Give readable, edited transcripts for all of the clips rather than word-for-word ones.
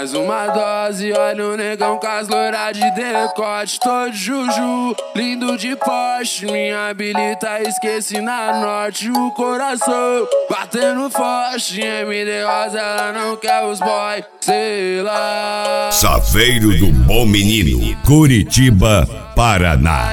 Mais uma dose, olha o negão com as loiras de decote. Tô de juju, lindo de poste. Minha habilita, esqueci na norte. O coração batendo forte. MD Rosa, ela não quer os boy, sei lá. Saveiro do Bom Menino, Curitiba, Paraná.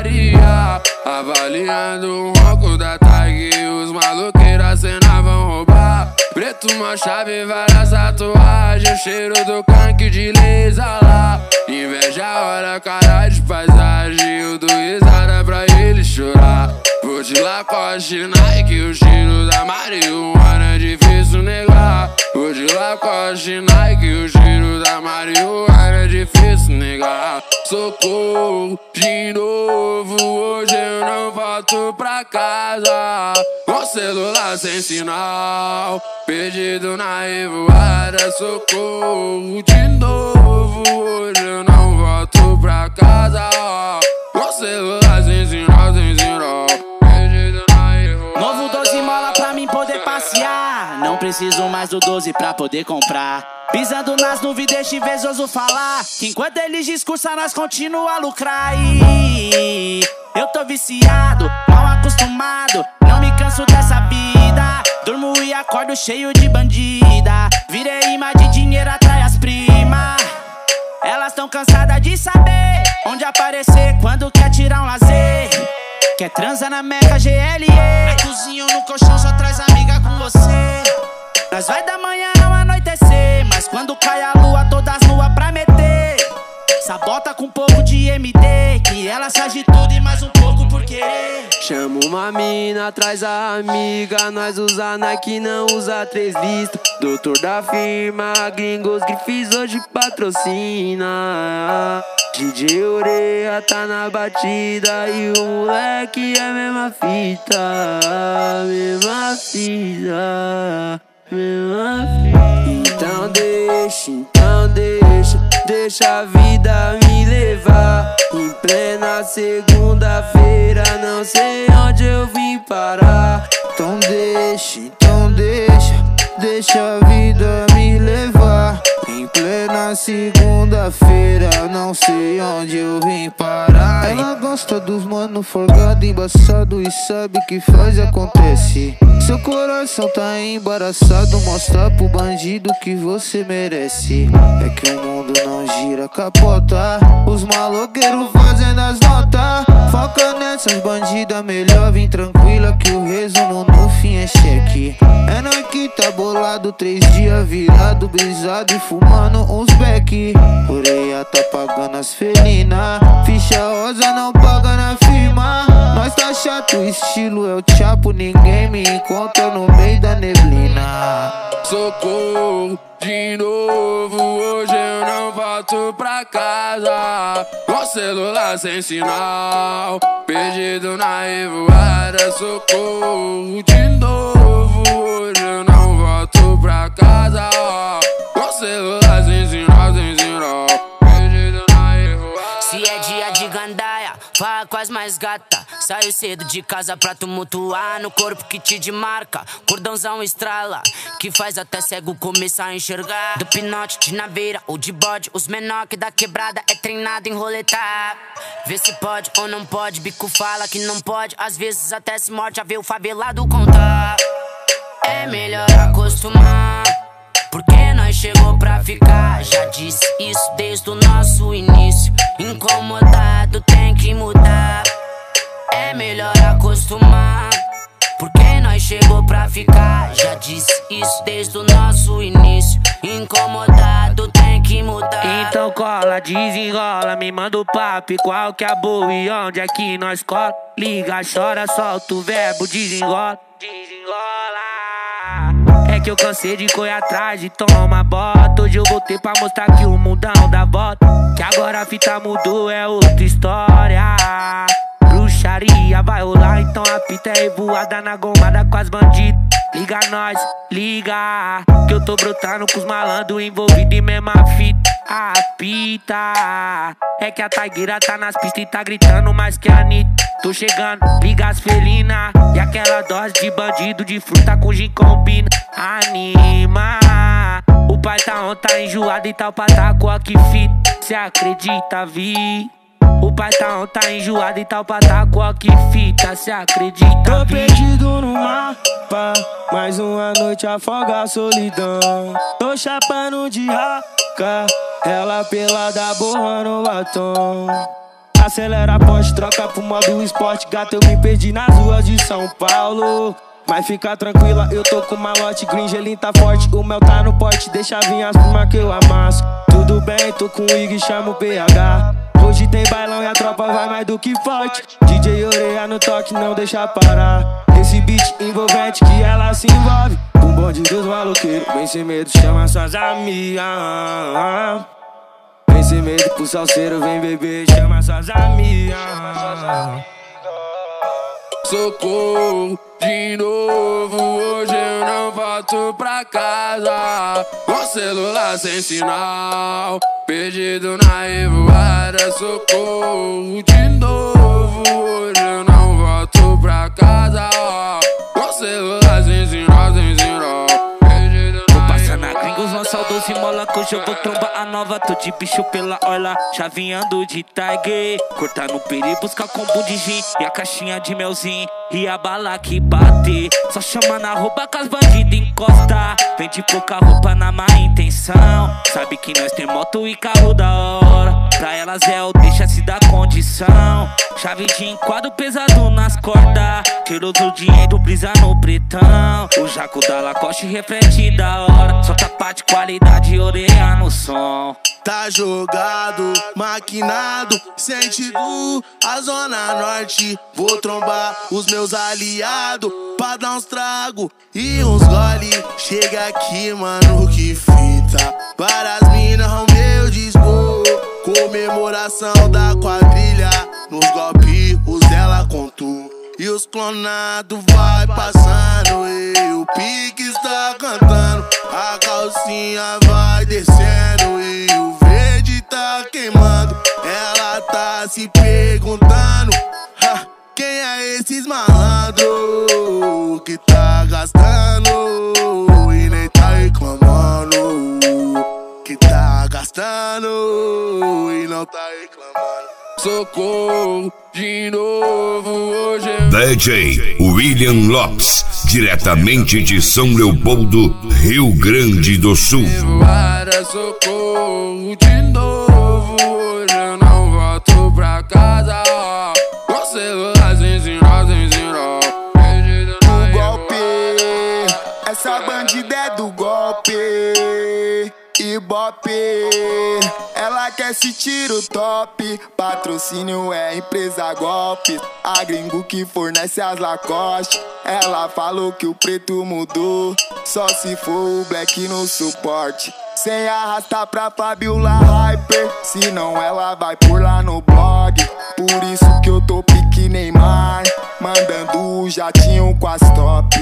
Avaliando o ronco da tag, os maloqueiros a cena vão roubar. Preto, uma chave, várias tatuagens, o cheiro do canque de laser lá. Inveja, olha cara de paisagem, eu dou risada pra ele chorar. Vou de Lacoste, Nike, o cheiro da marihuana é difícil negar. Vou de Lacoste, Nike, o cheiro da marihuana é difícil negar. Socorro, de novo, hoje eu não volto pra casa. Com celular sem sinal, perdido na revoada. Socorro, de novo, hoje eu não volto pra casa. Com celular sem sinal, perdido na revoada. Novo 12 mola pra mim poder passear. Não preciso mais do 12 pra poder comprar. Pisando nas nuvens, deixa invejoso falar que enquanto eles discursam, nós continua a lucrar. E eu tô viciado, mal acostumado, não me canso dessa vida. Durmo e acordo cheio de bandida. Virei imã de dinheiro, atrai as primas. Elas tão cansadas de saber onde aparecer quando quer tirar um lazer. Quer transar na Meca GLE, na cozinha ou no colchão, só traz amiga com você. Nós vai da manhã ao anoitecer, mas quando cai a lua, todas nuas pra meter. Sabota com um pouco de MD, que ela sabe de tudo e mais um pouco por querer. Chama uma mina, traz a amiga. Nós usa Nike, não usa 3 listas. Doutor da firma, gringos, grifes hoje patrocina. DJ Oreia tá na batida e o moleque é a mesma fita. Mesma fita, mesma fita. Então deixa a vida me levar. Em plena segunda-feira, não sei onde eu vim parar. Então deixa a vida me levar. Em plena segunda-feira, não sei onde eu vim parar. Ela gosta dos mano folgado, embaçado e sabe que faz acontece. Seu coração tá embaraçado, mostra pro bandido que você merece. É que o mundo não gira, capota. Os maloqueiros fazendo as notas. Foca nessas bandidas, melhor vir tranquila que o resumo no fim é cheque. É nós que tá bolado, 3 dias virado, brisado e fumando uns beck. Oreia tá pagando as felinas, ficha rosa não paga na firma. Nós tá chato, o estilo é o chapo, ninguém me encontra no meio da neblina. Socorro, de novo, hoje eu não volto pra casa. Com celular sem sinal, perdido na revoada. Socorro, de novo, hoje eu não volto pra casa. Com celular sem sinal, perdido na revoada. Se é dia de gandaia, fala com as mais gata. Saiu cedo de casa pra tumultuar no corpo que te demarca. Cordãozão estrala, que faz até cego começar a enxergar. Do pinote, de naveira ou de bode, os menor que da quebrada é treinado em roletar. Vê se pode ou não pode, bico fala que não pode. Às vezes até se morde a ver o favelado contar. É melhor acostumar, porque nós chegou pra ficar. Já disse isso desde o nosso início. Incomodado tem que mudar. É melhor acostumar, porque nós chegou pra ficar. Já disse isso desde o nosso início. Incomodado tem que mudar. Então cola, desenrola, me manda o papo. Qual que é a boa e onde é que nós cola? Liga, chora, solta o verbo, desenrola. É que eu cansei de correr atrás de tomar bota. Hoje eu voltei pra mostrar que o mundão dá volta. Que agora a fita mudou, é outra história. Bruxaria vai rolar, então a pita é revoada na gomada com as bandidas. Liga nós, liga, que eu tô brotando com os malandros envolvidos em mesma fita. A pita é que a taigueira tá nas pistas e tá gritando mais que a Anitta. Tô chegando, liga as felinas e aquela dose de bandido de fruta com gin combina. Anima, o pai tá enjoado e tal pra tá com a que fita. Cê acredita, vi? O pai tá enjoado e tal pra tá com a que fita. Cê acredita, Tô vi? perdido no mapa, mais uma noite afoga a solidão. Tô chapando de raca, ela pelada borrando o batom. Acelera a ponte, troca pro modo esporte. Gato, eu me perdi nas ruas de São Paulo. Mas fica tranquila, eu tô com malote, green, gelinho tá forte. O mel tá no pote, deixa vir as prima que eu amasso. Tudo bem, tô com o Ig, chamo o PH. Hoje tem bailão e a tropa vai mais do que forte. DJ Oreia no toque, não deixa parar. Esse beat envolvente que ela se envolve. Com bonde dos maloqueiros, vem sem medo, chama suas amigas. Vem sem medo pro salseiro, vem beber, chama suas amigas. Socorro, de novo, hoje eu não volto pra casa. Com celular sem sinal, perdido na revoada. Socorro, de novo, hoje eu não volto pra casa. Com celular sem sinal, perdido na Vou passar na gringos, uma saudoso e mola. Que hoje eu vou trombar a nova, tô de bicho pela orla. Chavinhando de Tiger, cortar no peri, buscar combo de gin e a caixinha de melzinho. E a bala que bater, só chama na roupa que as bandidas encosta. Vende pouca roupa na má intenção. Sabe que nós tem moto e carro da hora. Pra elas é o deixa-se da condição. Chave de enquadro pesado nas cordas. Cheiroso dinheiro, brisa no pretão. O jaco da Lacoste reflete da hora. Só tapa de qualidade, orelha no som. Tá jogado, maquinado, sentido a zona norte. Vou trombar os meus aliados pra dar uns trago e uns gole. Chega aqui, mano, que fita. Para as minas, o meu dispor. Comemoração da quadrilha. Nos golpes, os dela contou. E os clonados vai passando. E o pique está cantando. A calcinha vai descendo. E o verde tá queimando. Ela tá se perguntando: quem é esses malandros que tá gastando e nem tá reclamando? Que tá gastando e não tá reclamando. Socorro, de novo, hoje eu DJ William Lopes, diretamente de São Leopoldo, Rio Grande do Sul. Para socorro, de novo, hoje eu não volto pra casa. Com celular sem sinal, perdido na O golpe, essa bandida é do golpe. Ibope, ela quer se tiro top. Patrocínio é empresa golpe. A gringo que fornece as Lacoste. Ela falou que o preto mudou, só se for o black no suporte. Sem arrastar pra Fabiola Hyper, senão ela vai por lá no blog. Por isso que eu tô pique Neymar, mandando o jatinho com as top.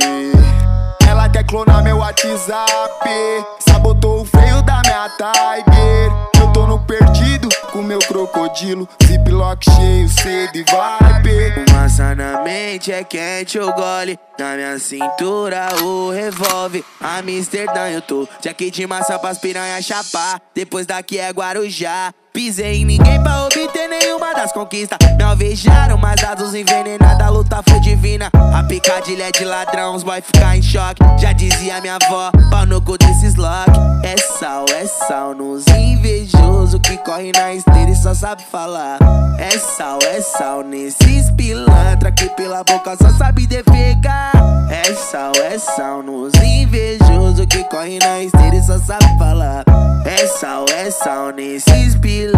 Ela quer clonar meu WhatsApp, sabotou o freio da minha Tiger. Eu tô no perdido com meu crocodilo, ziplock cheio, sede vibe. Massa na mente é quente, o gole. Na minha cintura o revólver. Amsterdã eu tô, jaque de massa pras piranha chapar. Depois daqui é Guarujá. Pisei em ninguém pra obter nenhuma das conquistas. Me alvejaram, mas dados envenenados, a luta foi divina. A picadilha é de ladrão, os boy ficar em choque. Já dizia minha avó, pau no cu desses lock. É sal nos invejoso que corre na esteira e só sabe falar. É sal nesses pilantra que pela boca só sabe defecar. É sal nos invejoso que corre na esteira e só sabe falar. É sal nesses pilantra.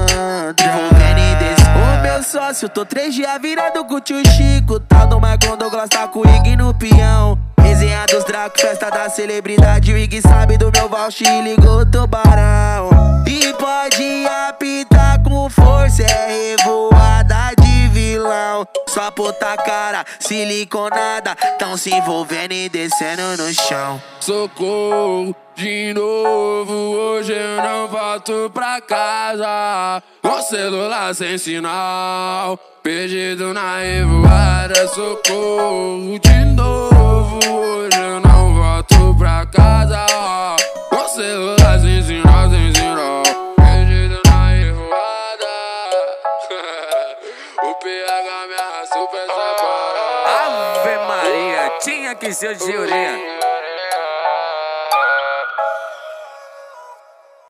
O meu sócio, tô 3 dias virado com o tio Chico. Tal do Michael Douglas tá com o Ig no peão. Resenha dos Draco, festa da celebridade. O Ig sabe do meu voucher e ligou o tubarão. E pode apitar com força, é revoada de vilão. Só puta cara, siliconada, tão se envolvendo e descendo no chão. Socorro, de novo, hoje eu não volto pra casa. Com celular sem sinal, perdido na revoada. Socorro, de novo, hoje eu não volto pra casa. Com celular Tinha que ser o Geurinha.